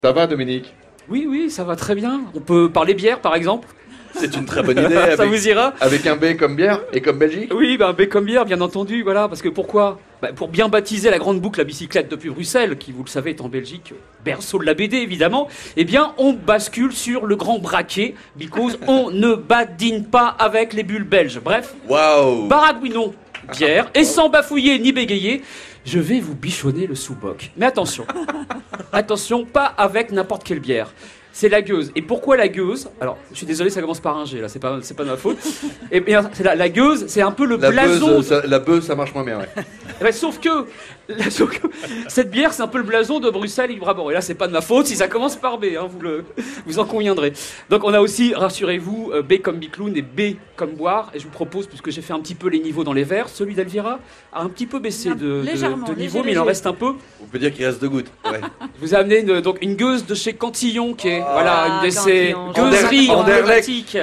Ça va, Dominique? Oui, ça va très bien. On peut parler bière, par exemple. C'est une très bonne idée. Ça vous ira? Avec un B comme bière et comme Belgique? Oui, un B comme bière, bien entendu. Voilà, parce que pourquoi? Pour bien baptiser la grande boucle à bicyclette depuis Bruxelles, qui, vous le savez, est en Belgique, berceau de la BD, évidemment, eh bien, on bascule sur le grand braquet, because on ne badine pas avec les bulles belges. Bref, Waouh! baragouinon, bière, et sans bafouiller ni bégayer, je vais vous bichonner le sous-boc. Mais attention, attention, pas avec n'importe quelle bière. C'est la gueuse. Et pourquoi la gueuse? Alors, je suis désolé, ça commence par un G, là, c'est pas de ma faute. Et bien, c'est la gueuse, c'est un peu le blason. La beuze, ça marche moins bien, ouais. Ouais, sauf que cette bière, c'est un peu le blason de Bruxelles et du Brabant. Et là, c'est pas de ma faute si ça commence par B, hein, vous en conviendrez. Donc, on a aussi, rassurez-vous, B comme Bicloun et B comme boire. Et je vous propose, puisque j'ai fait un petit peu les niveaux dans les verres, celui d'Elvira a un petit peu baissé de niveau, mais il en reste un peu. On peut dire qu'il reste 2 gouttes. Ouais. Je vous ai amené une gueuse de chez Cantillon, qui est une de ces gueuseries Anderlecht emblématiques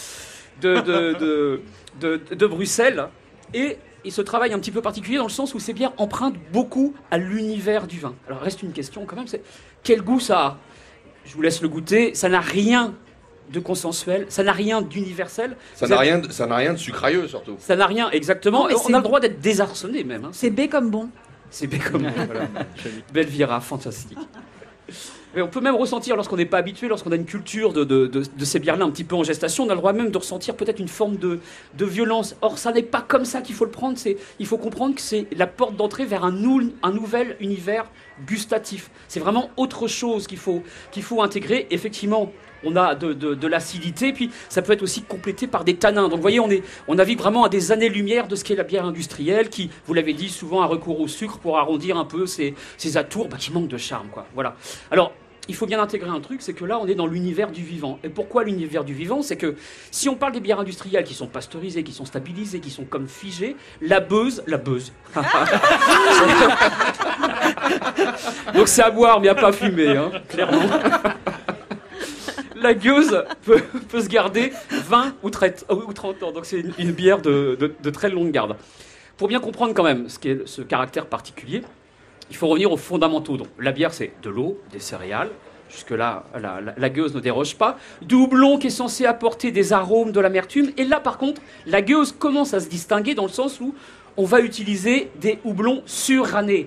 de Bruxelles. Et il se travaille un petit peu particulier dans le sens où ces bières empruntent beaucoup à l'univers du vin. Alors reste une question quand même, c'est quel goût ça a? Je vous laisse le goûter, ça n'a rien de consensuel, ça n'a rien d'universel. Ça n'a rien de sucrailleux surtout. Ça n'a rien, exactement. Non, on a le droit d'être désarçonné même. Hein. C'est B comme bon. C'est B comme bon, voilà. Belvira, fantastique. Mais on peut même ressentir, lorsqu'on n'est pas habitué, lorsqu'on a une culture de ces bières-là un petit peu en gestation, on a le droit même de ressentir peut-être une forme de violence. Or, ça n'est pas comme ça qu'il faut le prendre. Il faut comprendre que c'est la porte d'entrée vers un nouvel univers gustatif. C'est vraiment autre chose qu'il faut intégrer. Effectivement, on a de l'acidité, puis ça peut être aussi complété par des tanins. Donc vous voyez, on navigue vraiment à des années-lumière de ce qu'est la bière industrielle, qui, vous l'avez dit, souvent a recours au sucre pour arrondir un peu ses atours qui manquent de charme, quoi. Voilà. Alors, il faut bien intégrer un truc, c'est que là, on est dans l'univers du vivant. Et pourquoi l'univers du vivant? C'est que si on parle des bières industrielles qui sont pasteurisées, qui sont stabilisées, qui sont comme figées, la beuze. Donc c'est à boire, mais à pas fumer, hein, clairement. La gueuse peut se garder 20 ou 30 ans. Donc c'est une bière de très longue garde. Pour bien comprendre quand même ce caractère particulier, il faut revenir aux fondamentaux. Donc, la bière, c'est de l'eau, des céréales. Jusque-là, la gueuse ne déroge pas. Du houblon qui est censé apporter des arômes, de l'amertume. Et là, par contre, la gueuse commence à se distinguer dans le sens où on va utiliser des houblons surannés,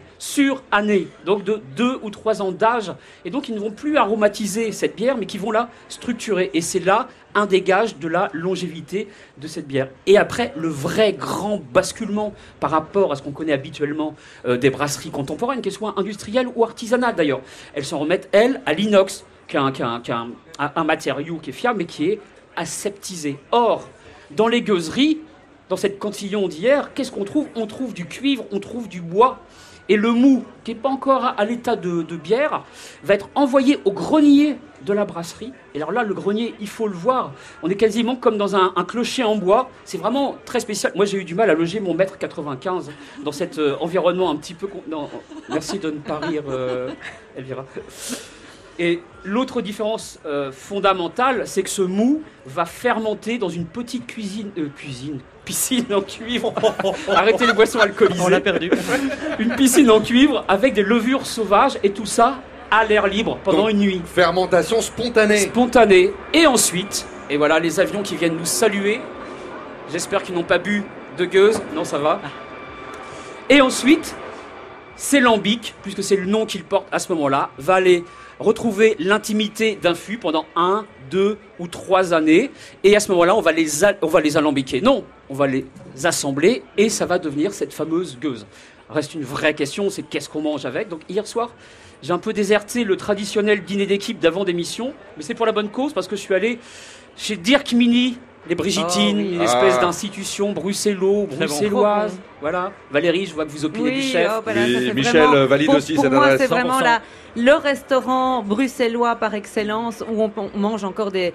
donc de 2 ou 3 ans d'âge. Et donc, ils ne vont plus aromatiser cette bière, mais qui vont la structurer. Et c'est là un des gages de la longévité de cette bière. Et après, le vrai grand basculement par rapport à ce qu'on connaît habituellement des brasseries contemporaines, qu'elles soient industrielles ou artisanales d'ailleurs. Elles s'en remettent, elles, à l'inox, qui est un matériau qui est fiable, mais qui est aseptisé. Or, dans les gueuseries, dans cette cantillon d'hier, qu'est-ce qu'on trouve? On trouve du cuivre, on trouve du bois. Et le mou, qui n'est pas encore à l'état de bière, va être envoyé au grenier de la brasserie. Et alors là, le grenier, il faut le voir. On est quasiment comme dans un clocher en bois. C'est vraiment très spécial. Moi, j'ai eu du mal à loger mon mètre 95 dans cet environnement un petit peu... Non, merci de ne pas rire, Elvira. Et l'autre différence fondamentale, c'est que ce mou va fermenter dans une petite piscine en cuivre. Arrêtez les boissons alcoolisées. On l'a perdu. Une piscine en cuivre avec des levures sauvages et tout ça à l'air libre pendant une nuit. Fermentation spontanée. Spontanée. Et ensuite, et voilà les avions qui viennent nous saluer. J'espère qu'ils n'ont pas bu de gueuse. Non, ça va. Et ensuite, c'est lambic, puisque c'est le nom qu'il porte à ce moment-là, va aller retrouver l'intimité d'un fût pendant 1, 2 ou 3 années. Et à ce moment-là, on va les alambiquer. Non, on va les assembler et ça va devenir cette fameuse gueuse. Reste une vraie question, c'est qu'est-ce qu'on mange avec. Donc hier soir, j'ai un peu déserté le traditionnel dîner d'équipe d'avant d'émission, mais c'est pour la bonne cause parce que je suis allé chez Dirk Mini, les Brigitines, une espèce d'institution bruxelloise. Bon. Voilà. Valérie, je vois que vous opinez du chef. Oui, Michel valide aussi cette adresse. Pour moi, c'est 100%. vraiment le restaurant bruxellois par excellence où on mange encore des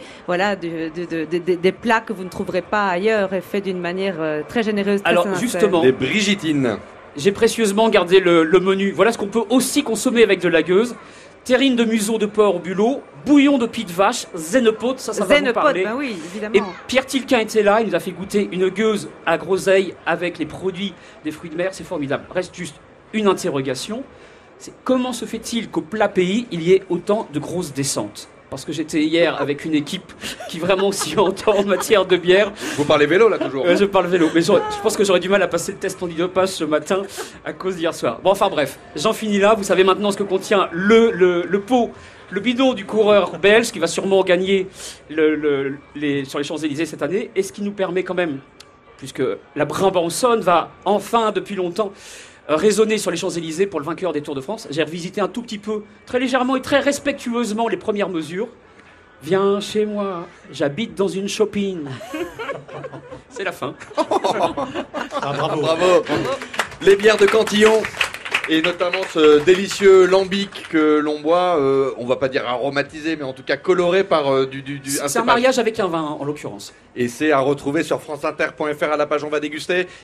plats que vous ne trouverez pas ailleurs et fait d'une manière très généreuse. Très Alors sincère. justement, Les Brigitines. j'ai précieusement gardé le menu. Voilà ce qu'on peut aussi consommer avec de la gueuse. Terrine de museau de porc au bulot, bouillon de pied de vache, zénepote, ça va vous parler. Ben oui, évidemment. Et Pierre Tilquin était là, il nous a fait goûter une gueuse à groseille avec les produits des fruits de mer, c'est formidable. Reste juste une interrogation. c'est comment se fait-il qu'au plat pays, il y ait autant de grosses descentes ? Parce que j'étais hier avec une équipe qui vraiment s'y entend en matière de bière. Vous parlez vélo là toujours. Je parle vélo, mais je pense que j'aurais du mal à passer le test antidopage ce matin à cause d'hier soir. Bon, enfin bref, j'en finis là. Vous savez maintenant ce que contient le pot, le bidon du coureur belge qui va sûrement gagner sur les Champs-Élysées cette année. Et ce qui nous permet quand même, puisque la Brabançonne va enfin depuis longtemps résonner sur les Champs-Élysées pour le vainqueur des Tours de France. J'ai revisité un tout petit peu, très légèrement et très respectueusement les premières mesures. Viens chez moi, j'habite dans une shopping. C'est la fin. Bravo. Les bières de Cantillon. Et notamment ce délicieux lambic que l'on boit, on va pas dire aromatisé, mais en tout cas coloré par du c'est un mariage avec un vin, en l'occurrence. Et c'est à retrouver sur franceinter.fr à la page On va déguster.